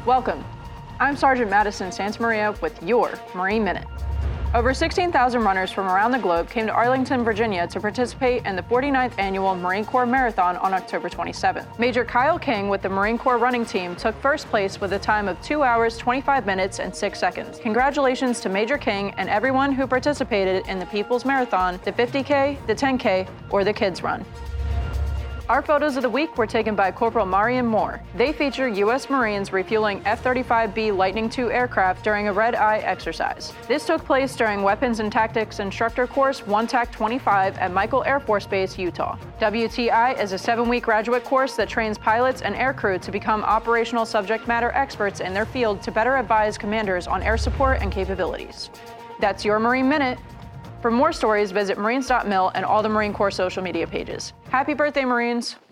Welcome. I'm Sergeant Madison Santamaria with your Marine Minute. Over 16,000 runners from around the globe came to Arlington, Virginia to participate in the 49th Annual Marine Corps Marathon on October 27th. Major Kyle King with the Marine Corps running team took first place with a time of 2 hours, 25 minutes, and 6 seconds. Congratulations to Major King and everyone who participated in the People's Marathon, the 50K, the 10K, or the Kids Run. Our photos of the week were taken by Corporal Marion Moore. They feature U.S. Marines refueling F-35B Lightning II aircraft during a red-eye exercise. This took place during Weapons and Tactics Instructor Course 1TAC-25 at Michael Air Force Base, Utah. WTI is a 7-week graduate course that trains pilots and aircrew to become operational subject matter experts in their field to better advise commanders on air support and capabilities. That's your Marine Minute. For more stories, visit marines.mil and all the Marine Corps social media pages. Happy birthday, Marines!